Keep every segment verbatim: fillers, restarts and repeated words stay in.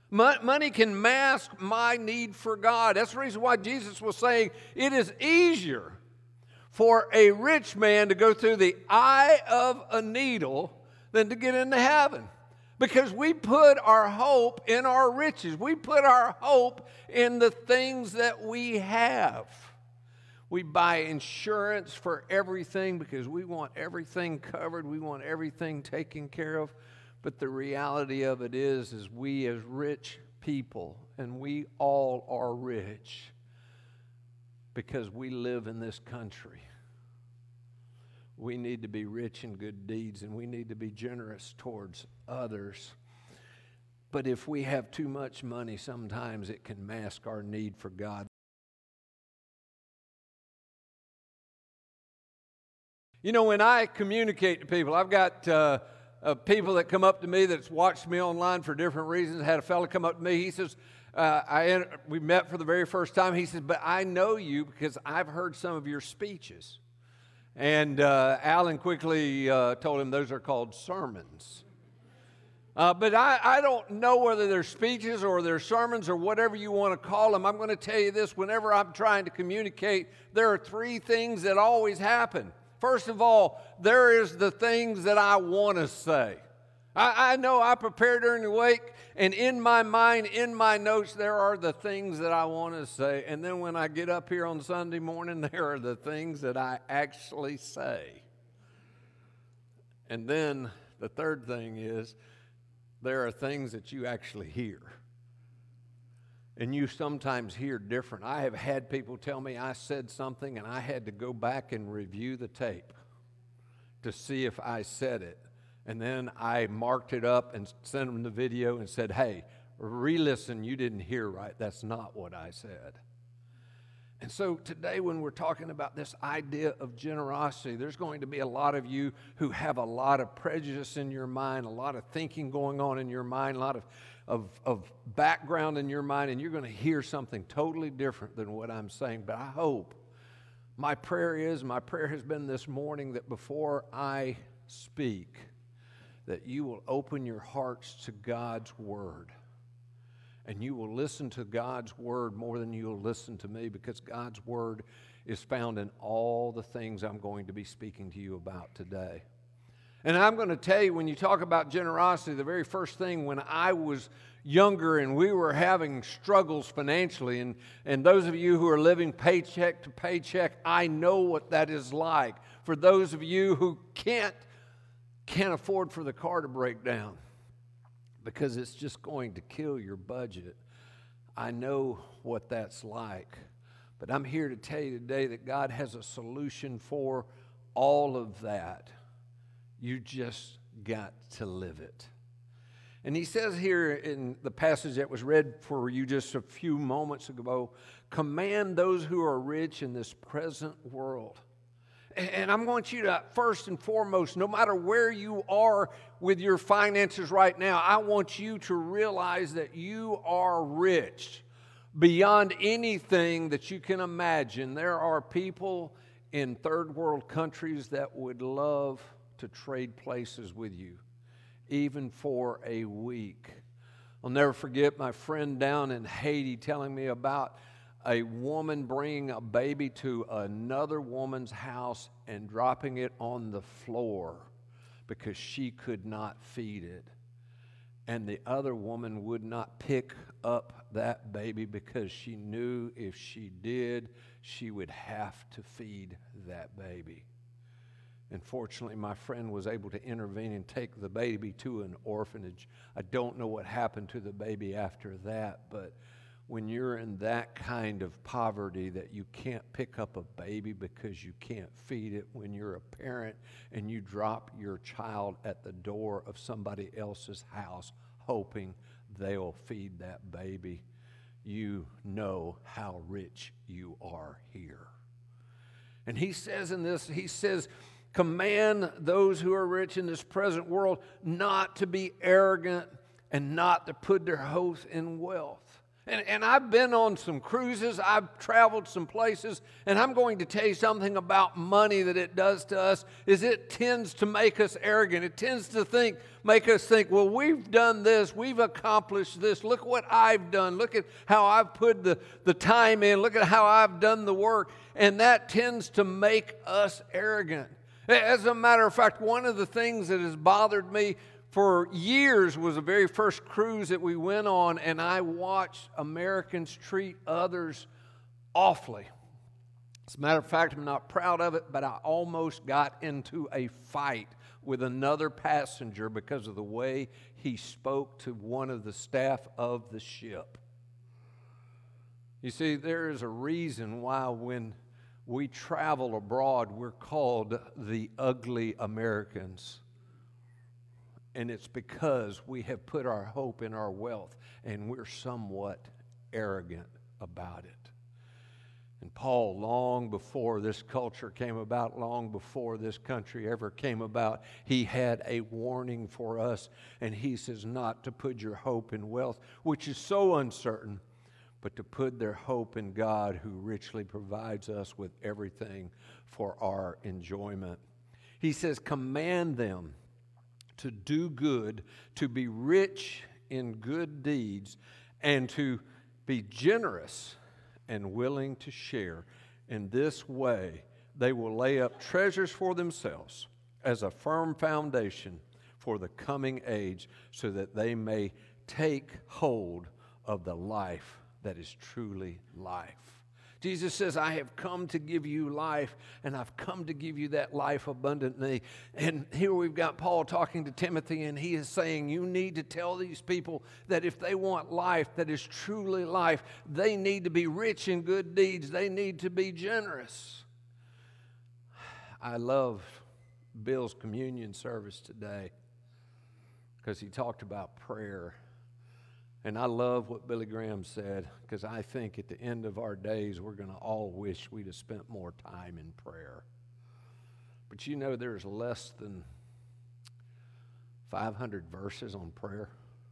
Money can mask my need for God. That's the reason why Jesus was saying it is easier for a rich man to go through the eye of a needle than to get into heaven. Because we put our hope in our riches. We put our hope in the things that we have. We buy insurance for everything because we want everything covered. We want everything taken care of. But the reality of it is, is we as rich people, and we all are rich because we live in this country. We need to be rich in good deeds, and we need to be generous towards others. But if we have too much money, sometimes it can mask our need for God. You know, when I communicate to people, I've got uh, uh, people that come up to me that's watched me online for different reasons. I had a fellow come up to me. He says, uh, I we met for the very first time. He says, but I know you because I've heard some of your speeches. And uh, Alan quickly uh, told him those are called sermons. Uh, but I, I don't know whether they're speeches or they're sermons or whatever you want to call them. I'm going to tell you this. Whenever I'm trying to communicate, there are three things that always happen. First of all, there is the things that I want to say. I, I know I prepare during the week, and in my mind, in my notes, there are the things that I want to say. And then when I get up here on Sunday morning, there are the things that I actually say. And then the third thing is, there are things that you actually hear. And you sometimes hear different. I have had people tell me I said something and I had to go back and review the tape to see if I said it. And then I marked it up and sent them the video and said, hey, re-listen, you didn't hear right. That's not what I said. And so today when we're talking about this idea of generosity, there's going to be a lot of you who have a lot of prejudice in your mind, a lot of thinking going on in your mind, a lot of, of, of background in your mind, and you're going to hear something totally different than what I'm saying. But I hope, my prayer is, my prayer has been this morning that before I speak, that you will open your hearts to God's Word. And you will listen to God's Word more than you'll listen to me, because God's Word is found in all the things I'm going to be speaking to you about today. And I'm going to tell you, when you talk about generosity, the very first thing when I was younger and we were having struggles financially, and, and those of you who are living paycheck to paycheck, I know what that is like. For those of you who can't, can't afford for the car to break down, because it's just going to kill your budget. I know what that's like. But I'm here to tell you today that God has a solution for all of that. You just got to live it. And he says here in the passage that was read for you just a few moments ago, command those who are rich in this present world. And I want you to, first and foremost, no matter where you are with your finances right now, I want you to realize that you are rich beyond anything that you can imagine. There are people in third world countries that would love to trade places with you, even for a week. I'll never forget my friend down in Haiti telling me about a woman bringing a baby to another woman's house and dropping it on the floor because she could not feed it. And the other woman would not pick up that baby because she knew if she did, she would have to feed that baby. And fortunately, my friend was able to intervene and take the baby to an orphanage. I don't know what happened to the baby after that, but when you're in that kind of poverty that you can't pick up a baby because you can't feed it, when you're a parent and you drop your child at the door of somebody else's house hoping they'll feed that baby, you know how rich you are here. And he says in this, he says, command those who are rich in this present world not to be arrogant and not to put their hope in wealth. And, and I've been on some cruises, I've traveled some places, and I'm going to tell you something about money that it does to us, is it tends to make us arrogant. It tends to think, make us think, well, we've done this, we've accomplished this, look what I've done, look at how I've put the, the time in, look at how I've done the work, and that tends to make us arrogant. As a matter of fact, one of the things that has bothered me for years was the very first cruise that we went on, and I watched Americans treat others awfully. As a matter of fact, I'm not proud of it, but I almost got into a fight with another passenger because of the way he spoke to one of the staff of the ship. You see, there is a reason why when we travel abroad, we're called the ugly Americans. And it's because we have put our hope in our wealth, and we're somewhat arrogant about it. And Paul, long before this culture came about, long before this country ever came about, he had a warning for us, and he says not to put your hope in wealth, which is so uncertain, but to put their hope in God, who richly provides us with everything for our enjoyment. He says, command them to do good, to be rich in good deeds, and to be generous and willing to share. In this way, they will lay up treasures for themselves as a firm foundation for the coming age, so that they may take hold of the life that is truly life. Jesus says, I have come to give you life, and I've come to give you that life abundantly. And here we've got Paul talking to Timothy, and he is saying, you need to tell these people that if they want life that is truly life, they need to be rich in good deeds. They need to be generous. I love Bill's communion service today because he talked about prayer. And I love what Billy Graham said, because I think at the end of our days, we're going to all wish we'd have spent more time in prayer. But you know, there's less than five hundred verses on prayer.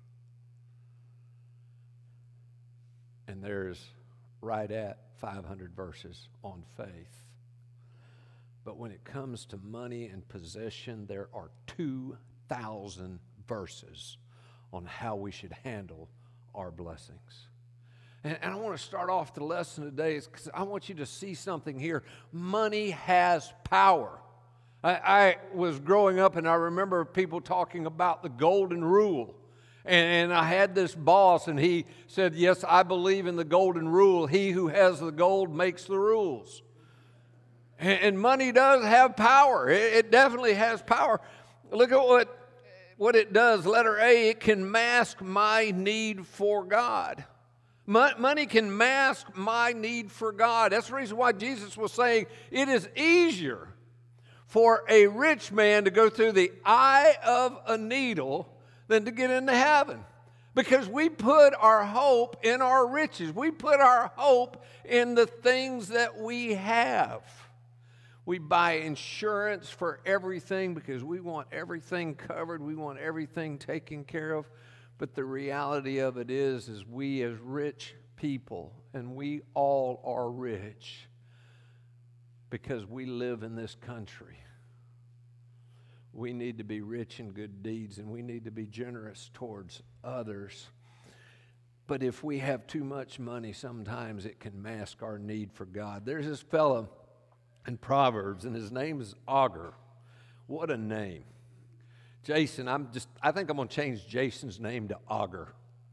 And there's right at five hundred verses on faith. But when it comes to money and possession, there are two thousand verses on how we should handle our blessings. And, and I want to start off the lesson today because I want you to see something here. Money has power. I, I was growing up, and I remember people talking about the golden rule. And, and I had this boss, and he said, yes, I believe in the golden rule. He who has the gold makes the rules. And, and money does have power. It, it definitely has power. Look at what What it does, letter A, it can mask my need for God. Money can mask my need for God. That's the reason why Jesus was saying it is easier for a rich man to go through the eye of a needle than to get into heaven. Because we put our hope in our riches. We put our hope in the things that we have. We buy insurance for everything because we want everything covered. We want everything taken care of. But the reality of it is, is we as rich people, and we all are rich because we live in this country. We need to be rich in good deeds, and we need to be generous towards others. But if we have too much money, sometimes it can mask our need for God. There's this fellow in Proverbs, and his name is Augur. What a name. Jason, I'm just, I think I'm going to change Jason's name to Augur.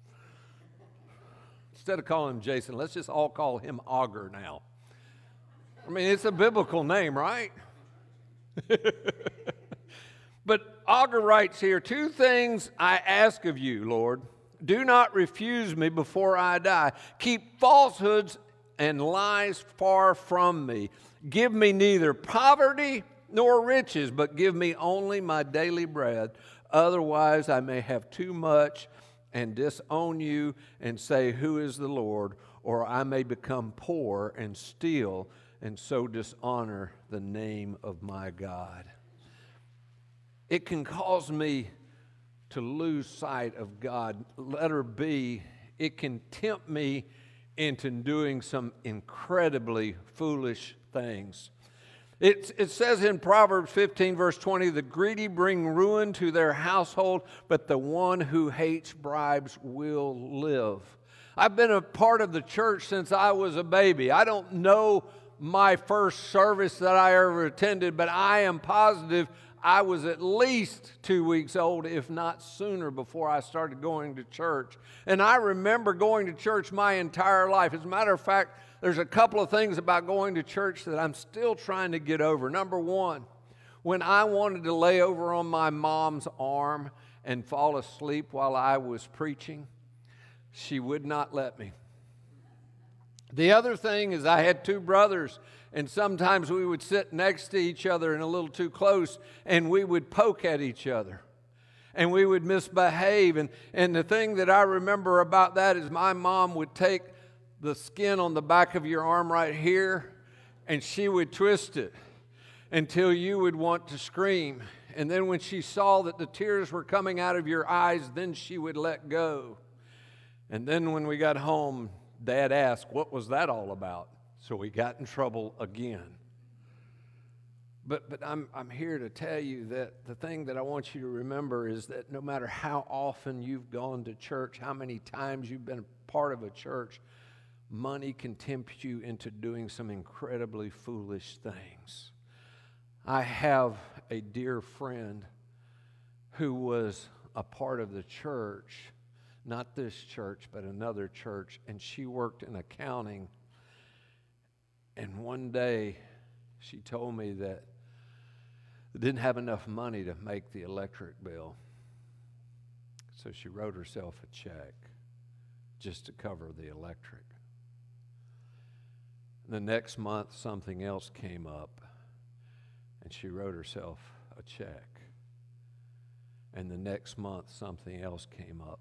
Instead of calling him Jason, let's just all call him Augur now. I mean, it's a biblical name, right? But Augur writes here, two things I ask of you, Lord. Do not refuse me before I die. Keep falsehoods and lies far from me. Give me neither poverty nor riches, but give me only my daily bread. Otherwise, I may have too much and disown you and say, who is the Lord? Or I may become poor and steal and so dishonor the name of my God. It can cause me to lose sight of God. Letter B, it can tempt me into doing some incredibly foolish things. It, it says in Proverbs fifteen, verse twenty, the greedy bring ruin to their household, but the one who hates bribes will live. I've been a part of the church since I was a baby. I don't know my first service that I ever attended, but I am positive I was at least two weeks old, if not sooner, before I started going to church. And I remember going to church my entire life. As a matter of fact, there's a couple of things about going to church that I'm still trying to get over. Number one, when I wanted to lay over on my mom's arm and fall asleep while I was preaching, she would not let me. The other thing is I had two brothers, and sometimes we would sit next to each other and a little too close, and we would poke at each other, and we would misbehave. And, and the thing that I remember about that is my mom would take the skin on the back of your arm right here, and she would twist it until you would want to scream. And then when she saw that the tears were coming out of your eyes, then she would let go. And then when we got home, Dad asked, what was that all about? So we got in trouble again. But but I'm I'm here to tell you that the thing that I want you to remember is that no matter how often you've gone to church, how many times you've been a part of a church, money can tempt you into doing some incredibly foolish things. I have a dear friend who was a part of the church, not this church, but another church, and she worked in accounting. And one day, she told me that they didn't have enough money to make the electric bill. So she wrote herself a check just to cover the electric. The next month, something else came up, and she wrote herself a check. And the next month, something else came up.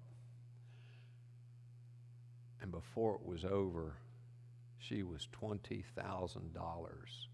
And before it was over, she was twenty thousand dollars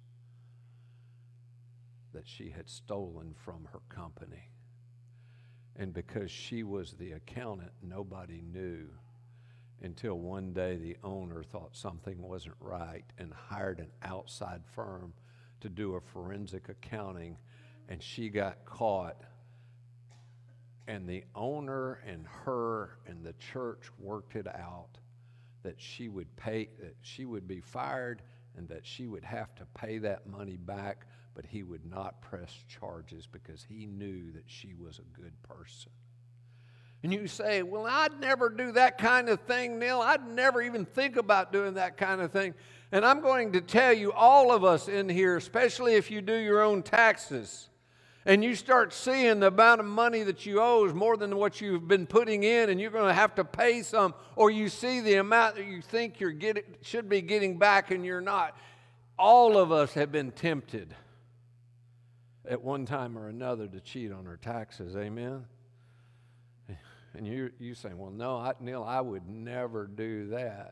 that she had stolen from her company. And because she was the accountant, nobody knew until one day the owner thought something wasn't right and hired an outside firm to do a forensic accounting, and she got caught. And the owner and her and the church worked it out that she would pay, that she would be fired and that she would have to pay that money back, but he would not press charges because he knew that she was a good person. And you say, well, I'd never do that kind of thing, Neil. I'd never even think about doing that kind of thing. And I'm going to tell you, all of us in here, especially if you do your own taxes, and you start seeing the amount of money that you owe is more than what you've been putting in, and you're going to have to pay some, or you see the amount that you think you're getting, should be getting back and you're not. All of us have been tempted at one time or another to cheat on our taxes. Amen? And you you saying, well, no, I, Neil, I would never do that.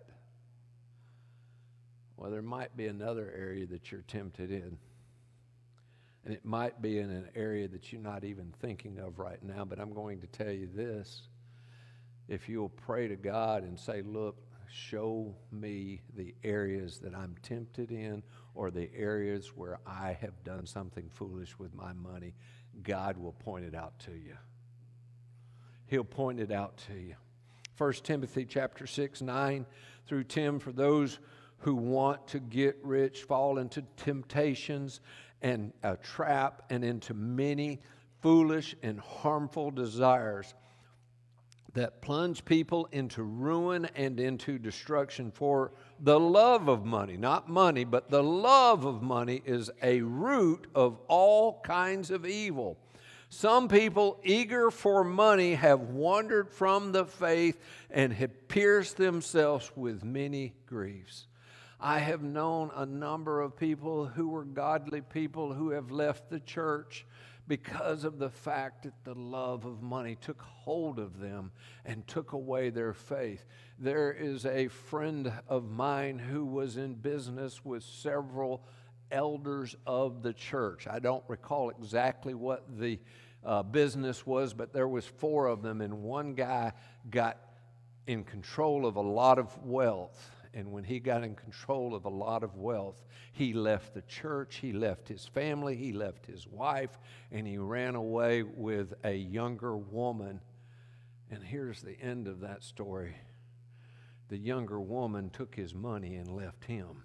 Well, there might be another area that you're tempted in. And it might be in an area that you're not even thinking of right now, but I'm going to tell you this. If you'll pray to God and say, look, show me the areas that I'm tempted in or the areas where I have done something foolish with my money, God will point it out to you. He'll point it out to you. First Timothy chapter six, nine through ten, for those who want to get rich fall into temptations and a trap and into many foolish and harmful desires that plunge people into ruin and into destruction. For the love of money, not money, but the love of money is a root of all kinds of evil. Some people eager for money have wandered from the faith and have pierced themselves with many griefs. I have known a number of people who were godly people who have left the church because of the fact that the love of money took hold of them and took away their faith. There is a friend of mine who was in business with several elders of the church. I don't recall exactly what the uh, business was, but there was four of them, and one guy got in control of a lot of wealth. And when he got in control of a lot of wealth, he left the church, he left his family, he left his wife, and he ran away with a younger woman. And here's the end of that story. The younger woman took his money and left him.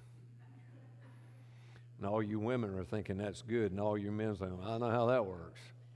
And all you women are thinking that's good, and all you men are saying, I know how that works.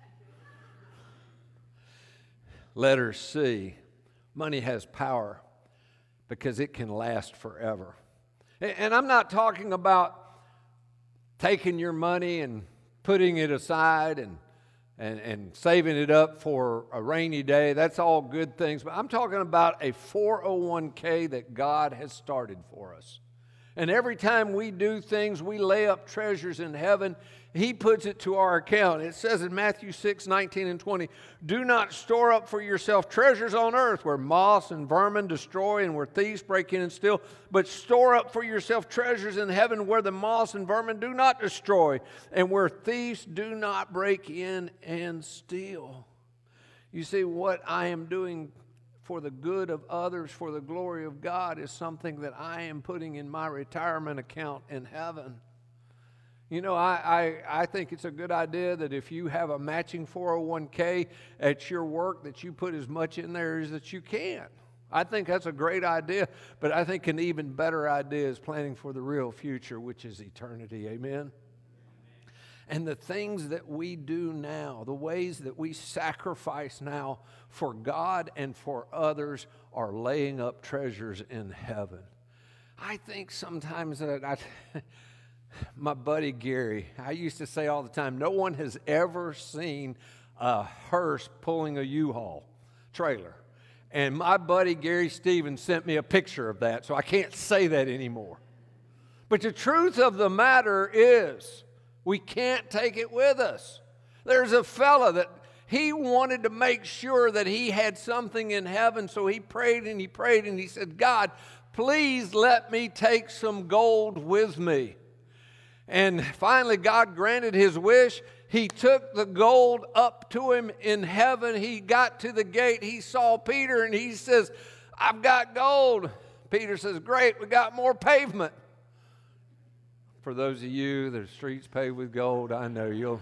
Letter C, money has power because it can last forever. And I'm not talking about taking your money and putting it aside and, and, and saving it up for a rainy day. That's all good things. But I'm talking about a four oh one k that God has started for us. And every time we do things, we lay up treasures in heaven. He puts it to our account. It says in Matthew six, nineteen and twenty, do not store up for yourself treasures on earth where moths and vermin destroy and where thieves break in and steal, but store up for yourself treasures in heaven where the moths and vermin do not destroy and where thieves do not break in and steal. You see, what I am doing for the good of others, for the glory of God, is something that I am putting in my retirement account in heaven. You know, I, I, I think it's a good idea that if you have a matching four oh one k at your work, that you put as much in there as that you can. I think that's a great idea, but I think an even better idea is planning for the real future, which is eternity. Amen? And the things that we do now, the ways that we sacrifice now for God and for others are laying up treasures in heaven. I think sometimes that I, my buddy Gary, I used to say all the time, no one has ever seen a hearse pulling a U-Haul trailer. And my buddy Gary Stevens sent me a picture of that, so I can't say that anymore. But the truth of the matter is, we can't take it with us. There's a fella that he wanted to make sure that he had something in heaven, so he prayed and he prayed and he said, God, please let me take some gold with me. And finally, God granted his wish. He took the gold up to him in heaven. He got to the gate. He saw Peter and he says, I've got gold. Peter says, great, we got more pavement. For those of you that are streets paved with gold, I know you'll.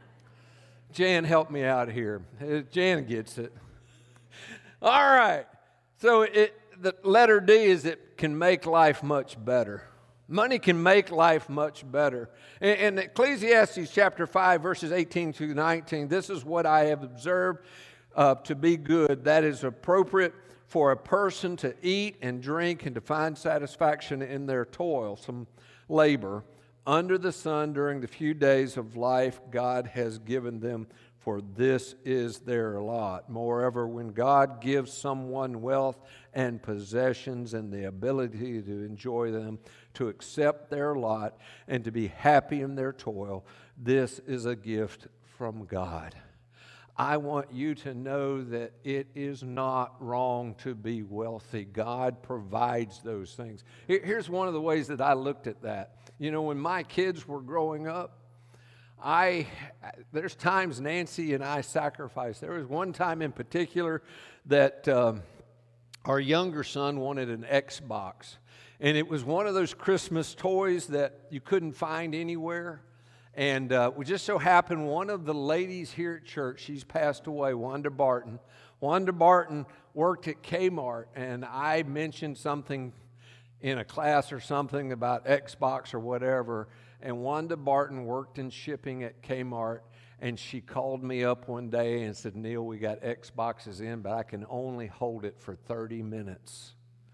Jan, help me out here. Jan gets it. All right. So it, the letter D is it can make life much better. Money can make life much better. In, in Ecclesiastes chapter five, verses eighteen to nineteen, this is what I have observed uh, to be good. That is appropriate for a person to eat and drink and to find satisfaction in their toil. Some labor under the sun during the few days of life God has given them, for this is their lot. Moreover, when God gives someone wealth and possessions and the ability to enjoy them, to accept their lot and to be happy in their toil, this is a gift from God. I want you to know that it is not wrong to be wealthy. God provides those things. Here's one of the ways that I looked at that. You know, when my kids were growing up, I there's times Nancy and I sacrificed. There was one time in particular that um, our younger son wanted an Xbox. And it was one of those Christmas toys that you couldn't find anywhere. And uh, it just so happened one of the ladies here at church, she's passed away, Wanda Barton. Wanda Barton worked at Kmart, and I mentioned something in a class or something about Xbox or whatever, and Wanda Barton worked in shipping at Kmart, and she called me up one day and said, Neil, we got Xboxes in, but I can only hold it for thirty minutes.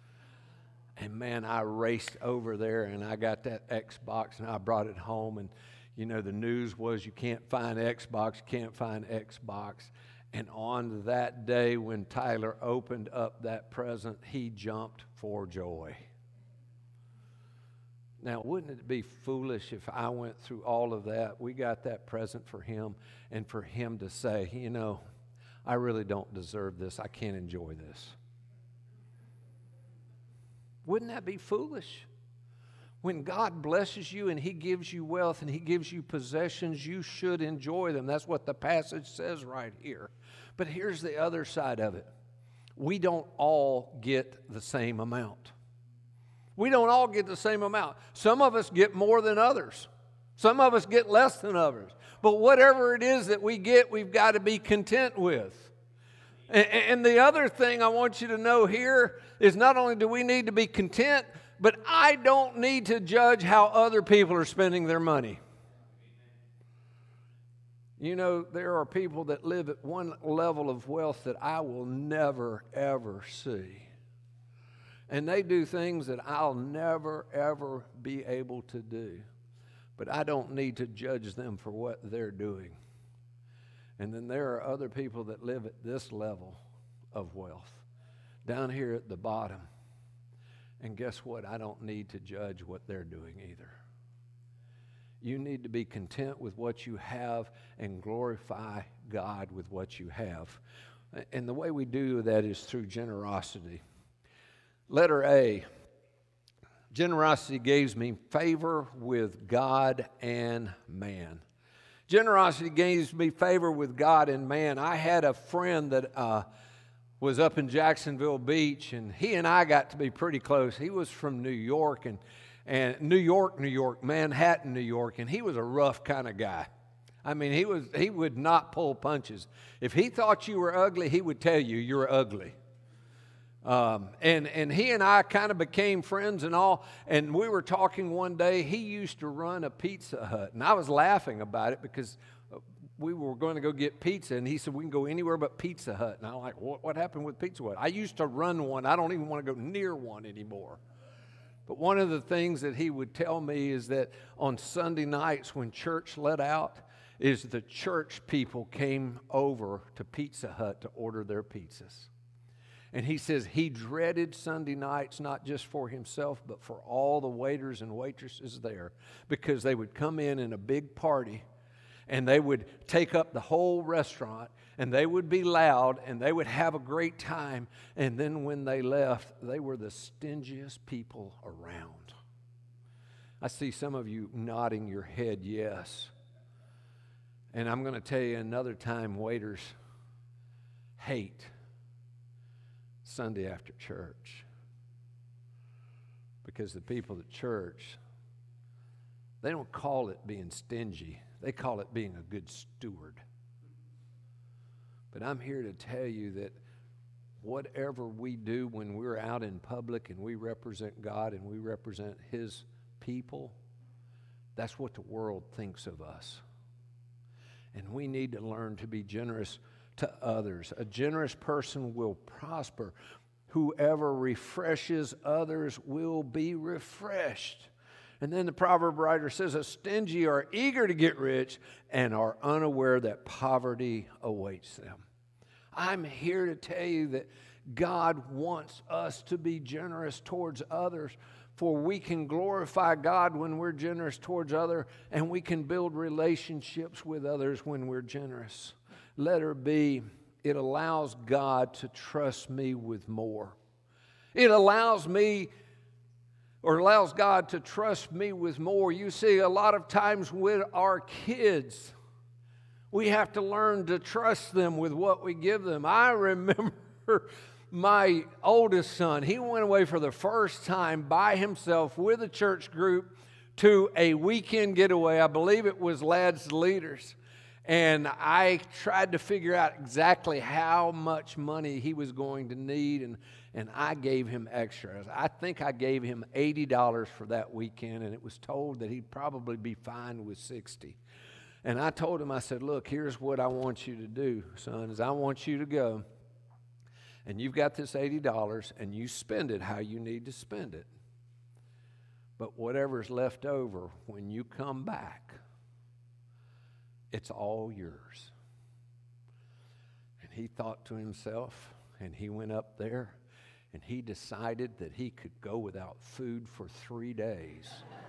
And man, I raced over there, and I got that Xbox, and I brought it home, and you know, the news was you can't find Xbox, you can't find Xbox. And on that day when Tyler opened up that present, he jumped for joy. Now, wouldn't it be foolish if I went through all of that? We got that present for him, and for him to say, you know, I really don't deserve this. I can't enjoy this. Wouldn't that be foolish? When God blesses you and He gives you wealth and He gives you possessions, you should enjoy them. That's what the passage says right here. But here's the other side of it. we don't all get the same amount. We don't all get the same amount. Some of us get more than others. Some of us get less than others. But whatever it is that we get, we've got to be content with. And, and the other thing I want you to know here is not only do we need to be content, but I don't need to judge how other people are spending their money. You know, there are people that live at one level of wealth that I will never, ever see. And they do things that I'll never, ever be able to do. But I don't need to judge them for what they're doing. And then there are other people that live at this level of wealth, down here at the bottom. And guess what? I don't need to judge what they're doing either. You need to be content with what you have and glorify God with what you have. And the way we do that is through generosity. Letter A, generosity gives me favor with God and man. Generosity gives me favor with God and man. I had a friend that uh, was up in Jacksonville Beach, and he and I got to be pretty close. He was from New York, and, and New York, New York, Manhattan, New York, and he was a rough kind of guy. I mean, he was he would not pull punches. If he thought you were ugly, he would tell you you're ugly. Um, and, and he and I kind of became friends and all, and we were talking one day. He used to run a Pizza Hut, and I was laughing about it because we were going to go get pizza, and he said, we can go anywhere but Pizza Hut. And I'm like, what, what happened with Pizza Hut? I used to run one. I don't even want to go near one anymore. But one of the things that he would tell me is that on Sunday nights when church let out, is the church people came over to Pizza Hut to order their pizzas. And he says he dreaded Sunday nights, not just for himself, but for all the waiters and waitresses there, because they would come in in a big party, and they would take up the whole restaurant, and they would be loud, and they would have a great time, and then when they left, they were the stingiest people around. I see some of you nodding your head yes. And I'm going to tell you another time waiters hate Sunday after church, because the people at church, they don't call it being stingy. They call it being a good steward. But I'm here to tell you that whatever we do when we're out in public and we represent God and we represent His people, that's what the world thinks of us. And we need to learn to be generous to others. A generous person will prosper. Whoever refreshes others will be refreshed. And then the proverb writer says, a stingy are eager to get rich and are unaware that poverty awaits them. I'm here to tell you that God wants us to be generous towards others, for we can glorify God when we're generous towards others, and we can build relationships with others when we're generous. Letter B, it allows God to trust me with more. It allows me, or allows God to trust me with more. You see, a lot of times with our kids, we have to learn to trust them with what we give them. I remember my oldest son, he went away for the first time by himself with a church group to a weekend getaway. I believe it was Lads Leaders. And I tried to figure out exactly how much money he was going to need, and, and I gave him extra. I think I gave him eighty dollars for that weekend, and it was told that he'd probably be fine with sixty dollars. And I told him, I said, look, here's what I want you to do, son, is I want you to go, and you've got this eighty dollars, and you spend it how you need to spend it. But whatever's left over, when you come back, it's all yours. And he thought to himself, and he went up there, and he decided that he could go without food for three days.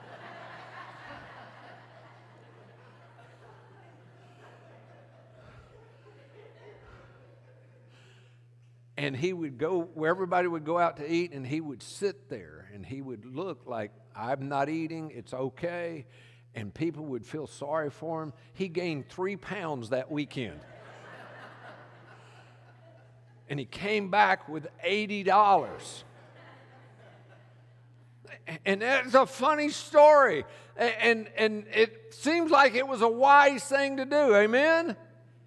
And he would go where everybody would go out to eat, and he would sit there, and he would look like, I'm not eating, it's okay. And people would feel sorry for him. He gained three pounds that weekend. And he came back with eighty dollars. And it's a funny story. And, and it seems like it was a wise thing to do. Amen?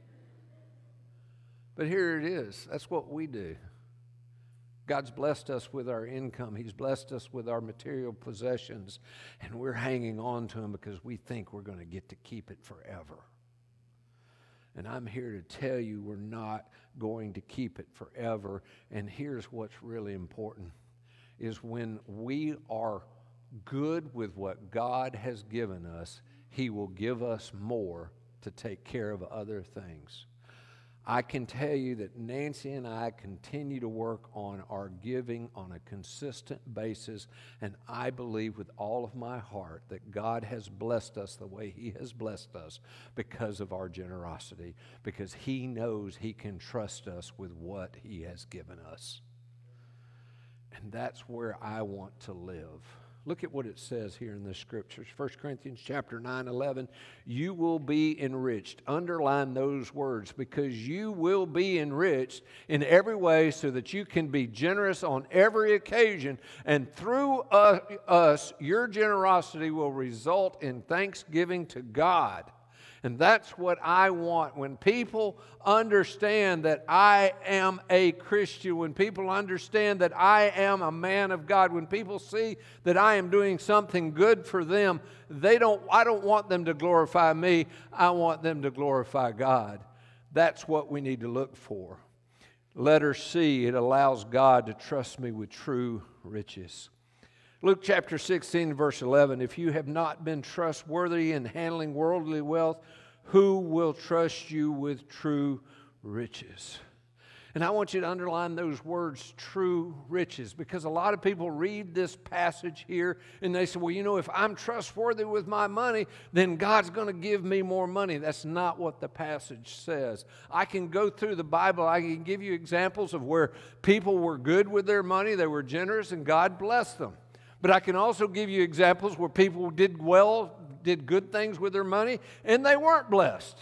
But here it is. That's what we do. God's blessed us with our income. He's blessed us with our material possessions. And we're hanging on to them because we think we're going to get to keep it forever. And I'm here to tell you we're not going to keep it forever. And here's what's really important, is when we are good with what God has given us, He will give us more to take care of other things. I can tell you that Nancy and I continue to work on our giving on a consistent basis, and I believe with all of my heart that God has blessed us the way He has blessed us because of our generosity, because He knows He can trust us with what He has given us. And that's where I want to live. Look at what it says here in the scriptures. First Corinthians chapter nine, eleven. You will be enriched. Underline those words, because you will be enriched in every way so that you can be generous on every occasion. And through uh, us, your generosity will result in thanksgiving to God. And that's what I want. When people understand that I am a Christian, when people understand that I am a man of God, when people see that I am doing something good for them, they don't, I don't want them to glorify me. I want them to glorify God. That's what we need to look for. Letter C, it allows God to trust me with true riches. Luke chapter sixteen, verse eleven, if you have not been trustworthy in handling worldly wealth, who will trust you with true riches? And I want you to underline those words, true riches, because a lot of people read this passage here and they say, well, you know, if I'm trustworthy with my money, then God's going to give me more money. That's not what the passage says. I can go through the Bible. I can give you examples of where people were good with their money. They were generous and God blessed them. But I can also give you examples where people did well, did good things with their money, and they weren't blessed.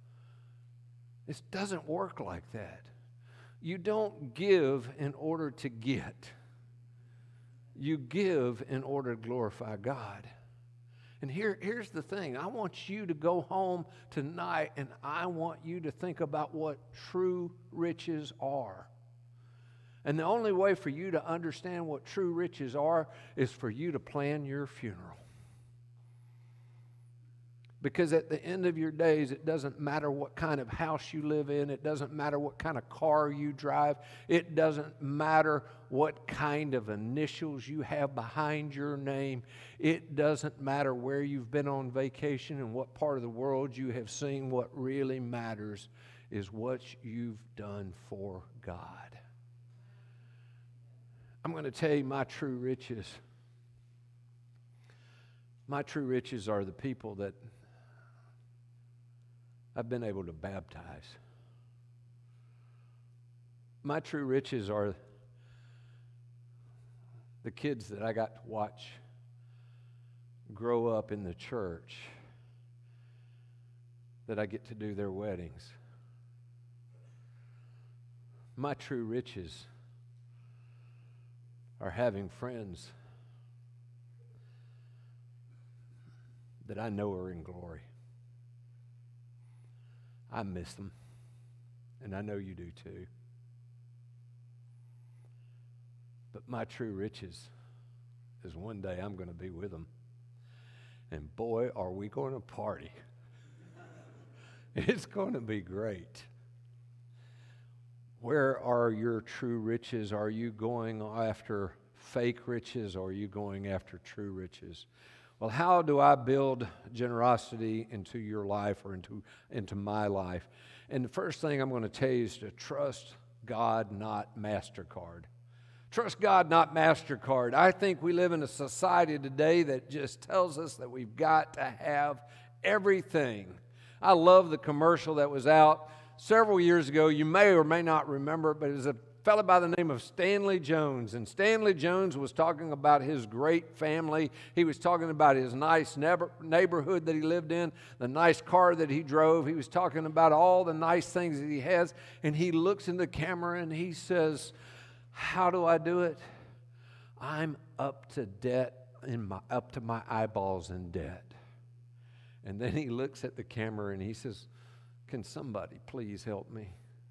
It doesn't work like that. You don't give in order to get. You give in order to glorify God. And here, here's the thing. I want you to go home tonight, and I want you to think about what true riches are. And the only way for you to understand what true riches are is for you to plan your funeral. Because at the end of your days, it doesn't matter what kind of house you live in. It doesn't matter what kind of car you drive. It doesn't matter what kind of initials you have behind your name. It doesn't matter where you've been on vacation and what part of the world you have seen. What really matters is what you've done for God. I'm going to tell you my true riches. My true riches are the people that I've been able to baptize. My true riches are the kids that I got to watch grow up in the church, that I get to do their weddings. My true riches are having friends that I know are in glory. I miss them, and I know you do too. But my true riches is one day I'm going to be with them. And boy, are we going to party. It's going to be great. Where are your true riches? Are you going after fake riches, or are you going after true riches? Well, how do I build generosity into your life or into, into my life? And the first thing I'm going to tell you is to trust God, not MasterCard. Trust God, not MasterCard. I think we live in a society today that just tells us that we've got to have everything. I love the commercial that was out several years ago. You may or may not remember it, but it was a fellow by the name of Stanley Jones. And Stanley Jones was talking about his great family. He was talking about his nice neighborhood that he lived in, the nice car that he drove. He was talking about all the nice things that he has. And he looks in the camera and he says, how do I do it? I'm up to debt, in my, up to my eyeballs in debt. And then he looks at the camera and he says, can somebody please help me?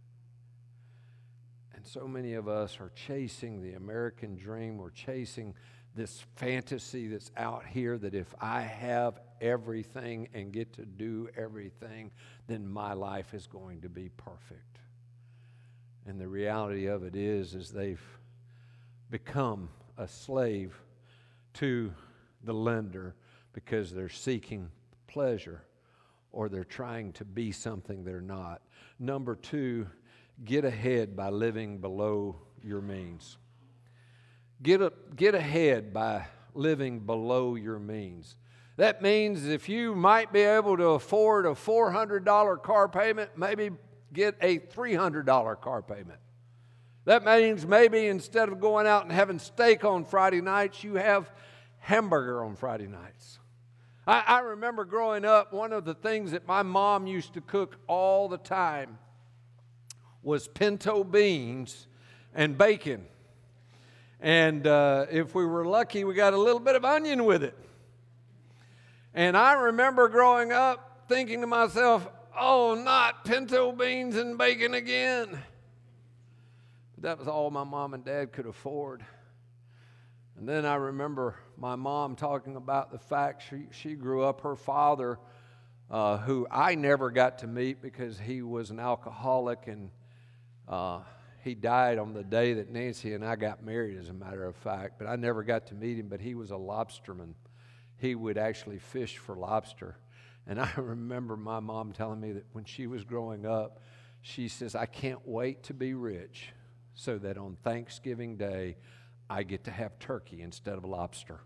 And so many of us are chasing the American dream. We're chasing this fantasy that's out here that if I have everything and get to do everything, then my life is going to be perfect. And the reality of it is, is they've become a slave to the lender because they're seeking pleasure or they're trying to be something they're not. Number two, get ahead by living below your means. Get, a, get ahead by living below your means. That means if you might be able to afford a four hundred dollars car payment, maybe get a three hundred dollars car payment. That means maybe instead of going out and having steak on Friday nights, you have hamburger on Friday nights. I, I remember growing up, one of the things that my mom used to cook all the time was pinto beans and bacon. And uh, if we were lucky, we got a little bit of onion with it. And I remember growing up thinking to myself, oh, not pinto beans and bacon again. That was all my mom and dad could afford. And then I remember my mom talking about the fact she, she grew up, her father, uh, who I never got to meet because he was an alcoholic, and uh, he died on the day that Nancy and I got married, as a matter of fact. But I never got to meet him, but he was a lobsterman. He would actually fish for lobster. And I remember my mom telling me that when she was growing up, she says, I can't wait to be rich so that on Thanksgiving Day, I get to have turkey instead of lobster.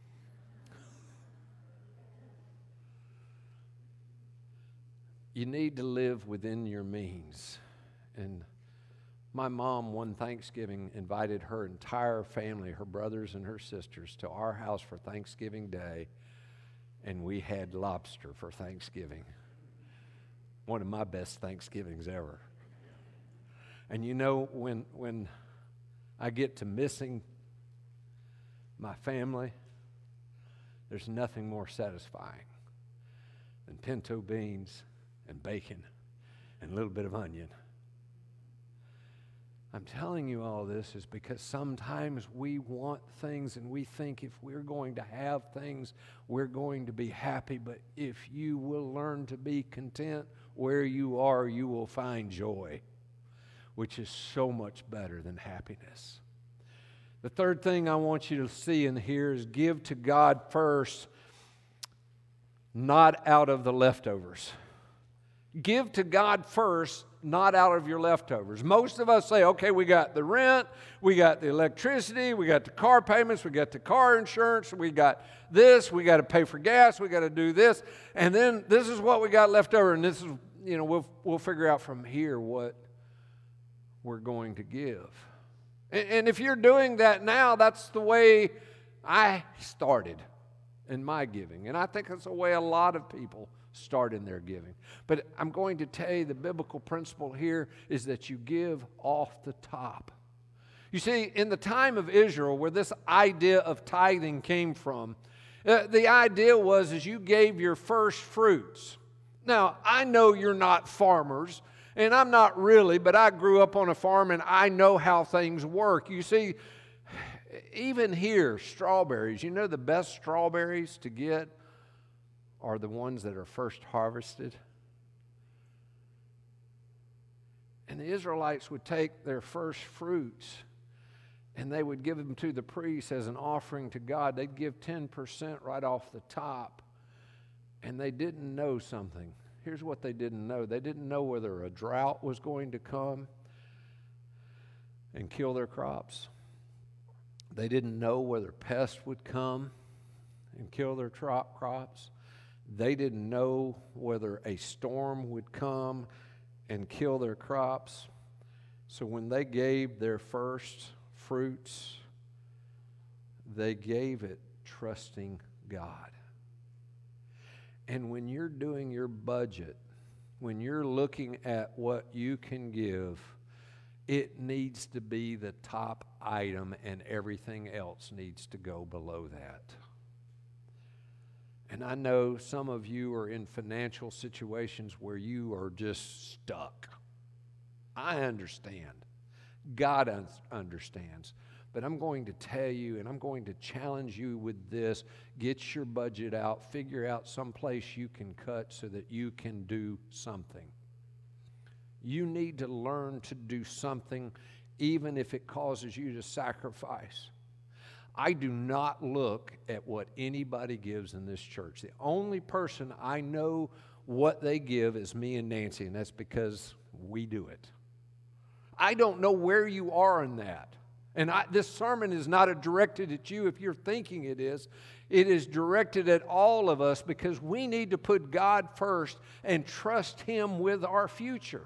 You need to live within your means. And my mom, one Thanksgiving, invited her entire family, her brothers and her sisters, to our house for Thanksgiving Day, and we had lobster for Thanksgiving. One of my best Thanksgivings ever. And you know, when when I get to missing my family, there's nothing more satisfying than pinto beans and bacon and a little bit of onion. I'm telling you all this is because sometimes we want things and we think if we're going to have things, we're going to be happy. But if you will learn to be content where you are, you will find joy, which is so much better than happiness. The third thing I want you to see and hear is give to God first, not out of the leftovers. Give to God first, not out of your leftovers. Most of us say, okay, we got the rent, we got the electricity, we got the car payments, we got the car insurance, we got this, we got to pay for gas, we got to do this, and then this is what we got left over, and this is, you know, we'll we'll figure out from here what we're going to give. And, and if you're doing that now, that's the way I started in my giving, and I think that's the way a lot of people start in their giving. But I'm going to tell you the biblical principle here is that you give off the top. You see, in the time of Israel, where this idea of tithing came from, uh, the idea was is you gave your first fruits. Now, I know you're not farmers, and I'm not really, but I grew up on a farm and I know how things work. You see, even here, strawberries, you know the best strawberries to get are the ones that are first harvested. And the Israelites would take their first fruits and they would give them to the priest as an offering to God. They'd give ten percent right off the top. And they didn't know something. Here's what they didn't know. They didn't know whether a drought was going to come and kill their crops. They didn't know whether pests would come and kill their tro- crops. They didn't know whether a storm would come and kill their crops. So when they gave their first fruits, they gave it trusting God. And when you're doing your budget, when you're looking at what you can give, it needs to be the top item and everything else needs to go below that. And I know some of you are in financial situations where you are just stuck. I understand. God un- understands. But I'm going to tell you, and I'm going to challenge you with this. Get your budget out. Figure out some place you can cut so that you can do something. You need to learn to do something, even if it causes you to sacrifice. I do not look at what anybody gives in this church. The only person I know what they give is me and Nancy, and that's because we do it. I don't know where you are in that. And I, this sermon is not directed at you if you're thinking it is. It is directed at all of us because we need to put God first and trust Him with our future.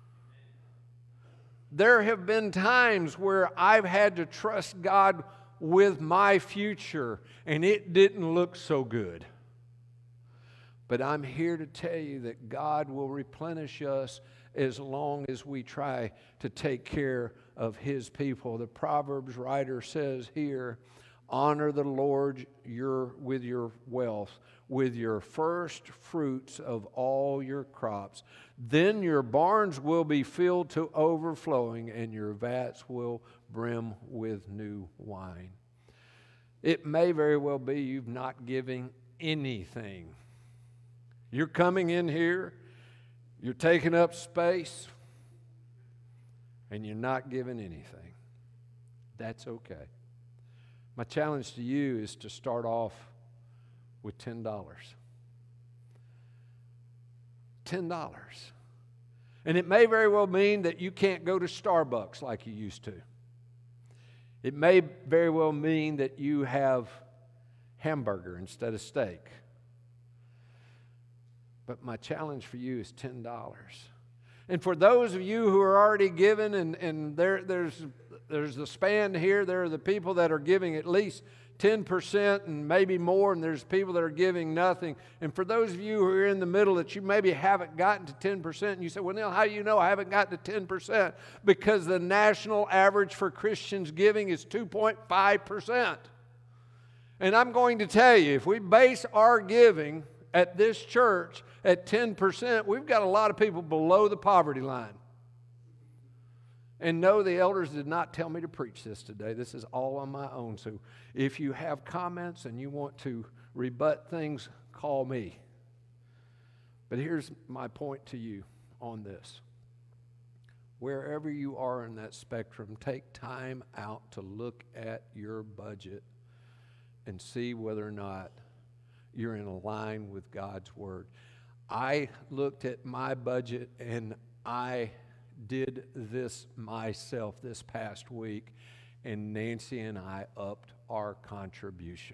There have been times where I've had to trust God with my future, and it didn't look so good. But I'm here to tell you that God will replenish us as long as we try to take care of His people. The Proverbs writer says here, honor the Lord your, with your wealth, with your first fruits of all your crops. Then your barns will be filled to overflowing, and your vats will brim with new wine. It may very well be you've not given anything. You're coming in here, you're taking up space, and you're not giving anything. That's okay. My challenge to you is to start off with ten dollars. ten dollars. And it may very well mean that you can't go to Starbucks like you used to. It may very well mean that you have hamburger instead of steak. But my challenge for you is ten dollars. And for those of you who are already giving, and, and there, there's, there's the span here, there are the people that are giving at least ten percent and maybe more, and there's people that are giving nothing. And for those of you who are in the middle that you maybe haven't gotten to ten percent, and you say, well, Neil, how do you know I haven't gotten to ten percent? Because the national average for Christians giving is two point five percent. And I'm going to tell you, if we base our giving at this church at ten percent, we've got a lot of people below the poverty line. And no, the elders did not tell me to preach this today. This is all on my own. So if you have comments and you want to rebut things, call me. But here's my point to you on this. Wherever you are in that spectrum, take time out to look at your budget and see whether or not you're in line with God's Word. I looked at my budget and I did this myself this past week, and Nancy and I upped our contribution.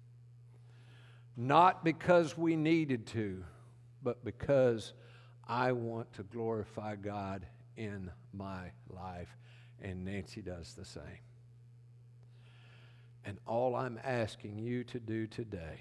Not because we needed to, but because I want to glorify God in my life, and Nancy does the same. And all I'm asking you to do today,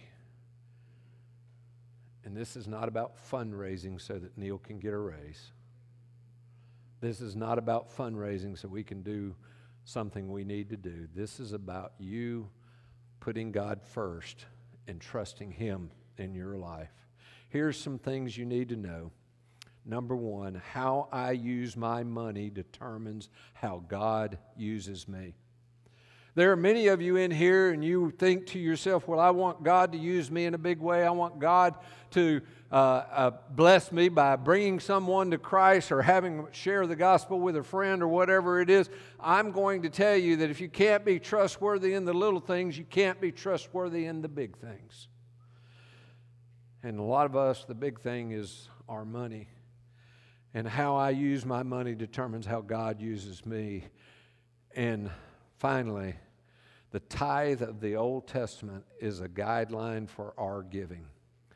and this is not about fundraising so that Neil can get a raise. This is not about fundraising so we can do something we need to do. This is about you putting God first and trusting Him in your life. Here's some things you need to know. Number one, how I use my money determines how God uses me. There are many of you in here and you think to yourself, well, I want God to use me in a big way. I want God to uh, uh, bless me by bringing someone to Christ or having share the gospel with a friend or whatever it is. I'm going to tell you that if you can't be trustworthy in the little things, you can't be trustworthy in the big things. And a lot of us, the big thing is our money. And how I use my money determines how God uses me. And finally, the tithe of the Old Testament is a guideline for our giving.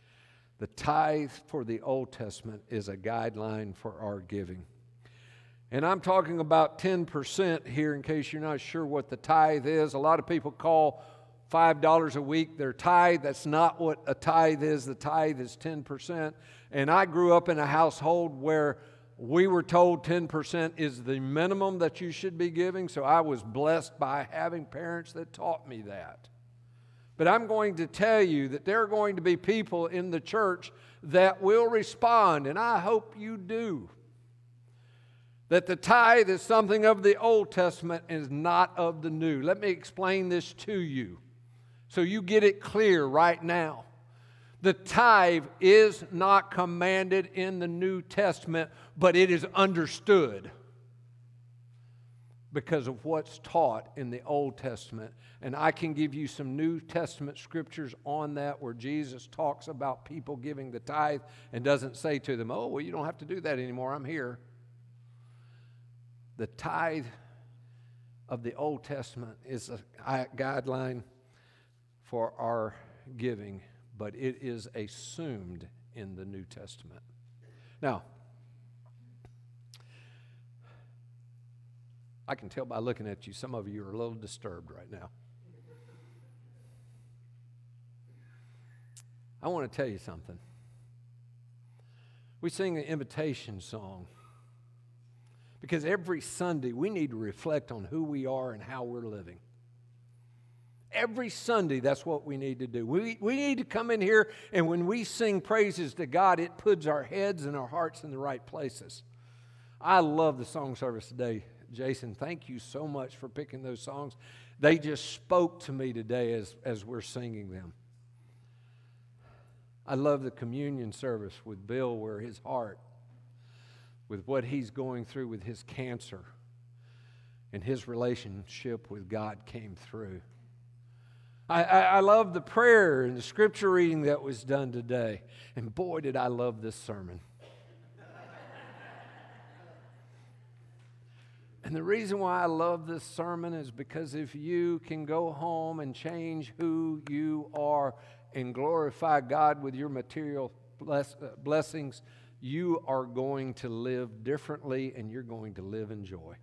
The tithe for the Old Testament is a guideline for our giving. And I'm talking about ten percent here in case you're not sure what the tithe is. A lot of people call five dollars a week their tithe. That's not what a tithe is. The tithe is ten percent. And I grew up in a household where we were told ten percent is the minimum that you should be giving. So I was blessed by having parents that taught me that. But I'm going to tell you that there are going to be people in the church that will respond, and I hope you do, that the tithe is something of the Old Testament and is not of the New. Let me explain this to you so you get it clear right now. The tithe is not commanded in the New Testament, but it is understood because of what's taught in the Old Testament. And I can give you some New Testament scriptures on that where Jesus talks about people giving the tithe and doesn't say to them, oh, well, you don't have to do that anymore. I'm here. The tithe of the Old Testament is a guideline for our giving, but it is assumed in the New Testament. Now, I can tell by looking at you, some of you are a little disturbed right now. I want to tell you something. We sing the invitation song because every Sunday we need to reflect on who we are and how we're living. Every Sunday, that's what we need to do. We, we need to come in here, and when we sing praises to God, it puts our heads and our hearts in the right places. I love the song service today. Jason, thank you so much for picking those songs. They just spoke to me today as, as we're singing them. I love the communion service with Bill, where his heart, with what he's going through with his cancer and his relationship with God came through. I, I, I love the prayer and the scripture reading that was done today. And boy, did I love this sermon. And the reason why I love this sermon is because if you can go home and change who you are and glorify God with your material bless, uh, blessings, you are going to live differently and you're going to live in joy.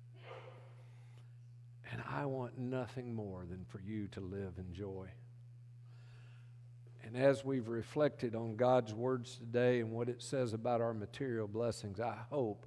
And I want nothing more than for you to live in joy. And as we've reflected on God's words today and what it says about our material blessings, I hope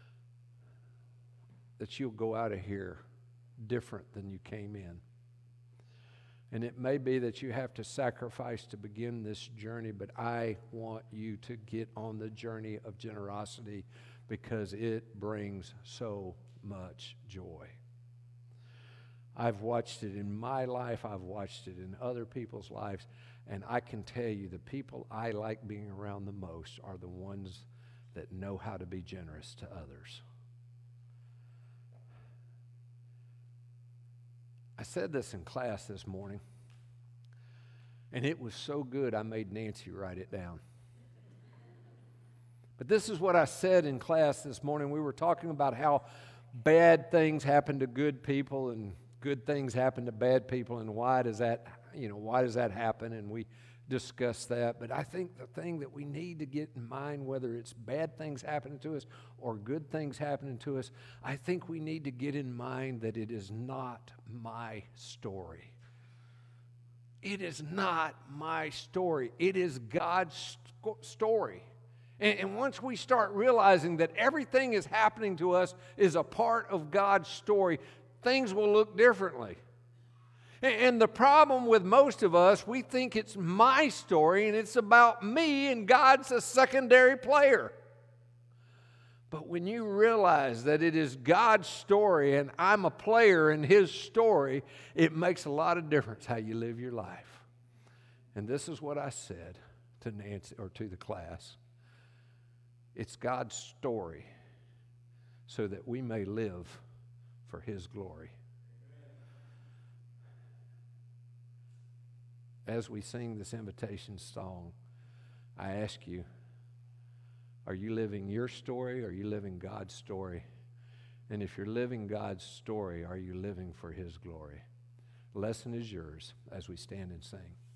that you'll go out of here different than you came in. And it may be that you have to sacrifice to begin this journey, but I want you to get on the journey of generosity because it brings so much joy. I've watched it in my life, I've watched it in other people's lives, and I can tell you the people I like being around the most are the ones that know how to be generous to others. I said this in class this morning, and it was so good I made Nancy write it down. But this is what I said in class this morning. We were talking about how bad things happen to good people and good things happen to bad people, and why does that, you know, why does that happen? And we discussed that. But I think the thing that we need to get in mind, whether it's bad things happening to us or good things happening to us, I think we need to get in mind that it is not my story. It is not my story. It is God's story. And, and once we start realizing that everything is happening to us is a part of God's story, things will look differently. And the problem with most of us, we think it's my story and it's about me and God's a secondary player. But when you realize that it is God's story and I'm a player in His story, it makes a lot of difference how you live your life. And this is what I said to Nancy or to the class. It's God's story so that we may live for His glory. As we sing this invitation song, I ask you, are you living your story or are you living God's story? And if you're living God's story, are you living for His glory? The lesson is yours as we stand and sing.